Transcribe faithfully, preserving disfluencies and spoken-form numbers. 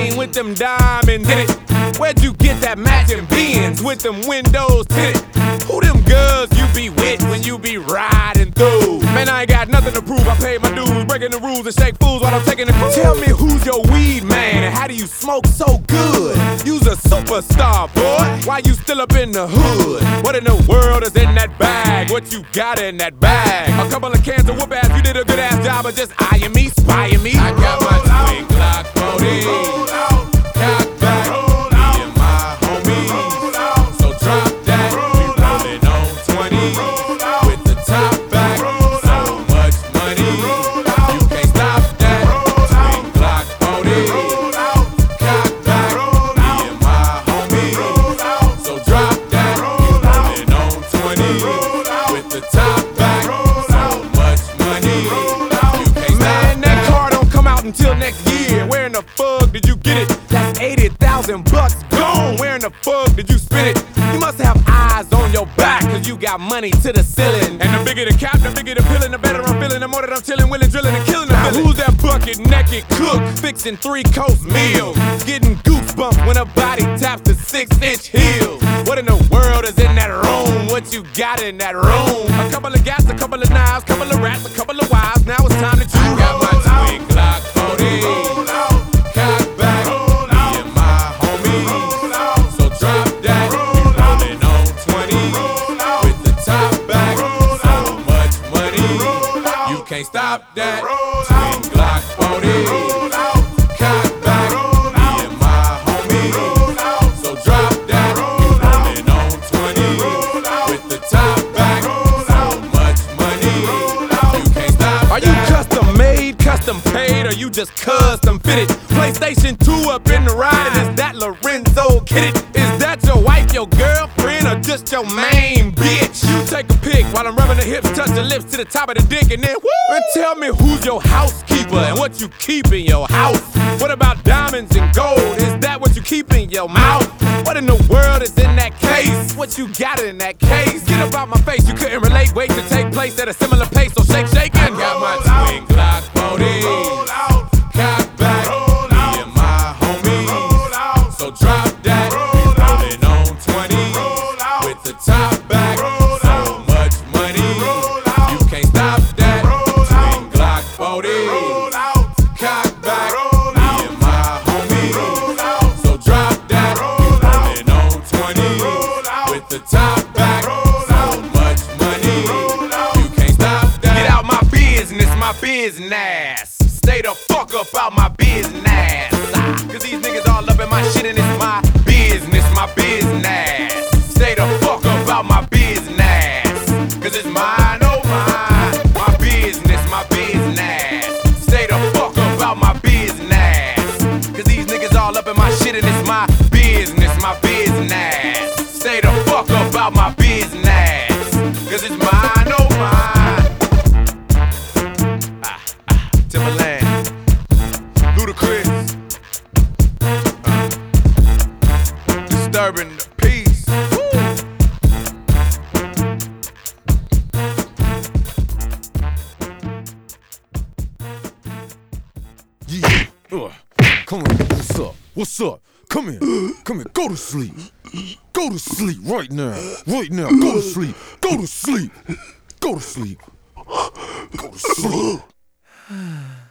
chain with them diamonds in it? Where'd you get that matching Benz with them windows tinted? Who them girls you be with when you be riding through? Man, I ain't got nothing to prove. I paid my dues, breaking the rules and shake fools while I'm taking the cruise. Tell me who's your weed man and how do you smoke so good? You's a superstar, boy. Why you still up in the hood? What in the world is in that bag? What you got in that bag? A couple of cans of whoop ass. You did a good ass job of just eyeing me, spying me. I got my twin Glock forty. Cock back. Me and my homies. So drop that. We rollin' on twenty. With the top back. So much money. You can't stop that. Twin Glock forty. Cock back. Me and my homies. So drop that. We rollin' on twenty. With the top back. So much money. You can't Man, that car don't come out until next year. Where in the fuck did you get it? That's eighty thousand bucks gone. Where in the fuck did you spend it? You must have eyes on your back, cause you got money to the ceiling. And the bigger the cap, the bigger the pillin', the better I'm feeling. The more that I'm chillin', willin', drillin', and killin' the villain. Who's that bucket naked cook, fixin' three-course meals? Getting goosebumps when a body taps the six-inch heels. What in the world is in that room? What you got in that room? A couple of gas, a couple of knives, couple of rats, a couple of wives. Now it's time to choose. I got my twin Glock forty. Cock back. Me and my homies. So drop that. We rollin' on twenty. With the top back. So much money. You can't stop that. Twin Glock forty. Cock back. Me and my homies. So drop that. We rollin' on twenty. With the top back. So much money. You can't stop that. Are you custom made, custom paid, or you just custom fitted? PlayStation two up in the ride, and is that Lorenzo Kidded? Is that your wife, your girlfriend, or just your main bitch? You take a pic while I'm rubbing the hips, touch the lips to the top of the dick, and then woo! And tell me who's your housekeeper and what you keep in your house. What about diamonds and gold? Is that what you keep in your mouth? What in the world is in that case? What you got in that case? Get up out my face, you couldn't relate. Wait to take place at a similar pace, so shake, shake, and got my twin Glock forty. Cock back. Me and my homies. So drop that. We rollin' on twenty. With the top back. So much money. You can't stop that. Twin Glock forty. Cock back. Me and my homies. So drop that. We rollin' on twenty. With the top back. So much money. You can't stop that. Get out my business, my business. Stay the fuck up out my business. Cause these niggas all up in my shit and it's my business, my business. Stay the fuck up out my business. Cause it's mine, oh mine. My business, my business. Stay the fuck up out my business. Cause these niggas all up in my shit and it's my business, my business. Stay the fuck up out my business. Cause it's mine, oh mine. Ah, ah, Timberland. Ludacris, uh, disturbing the peace. Yeah, uh, come on, what's up? What's up? Come here, come here, go to sleep. Go to sleep right now, right now, go to sleep, go to sleep, go to sleep, go to sleep.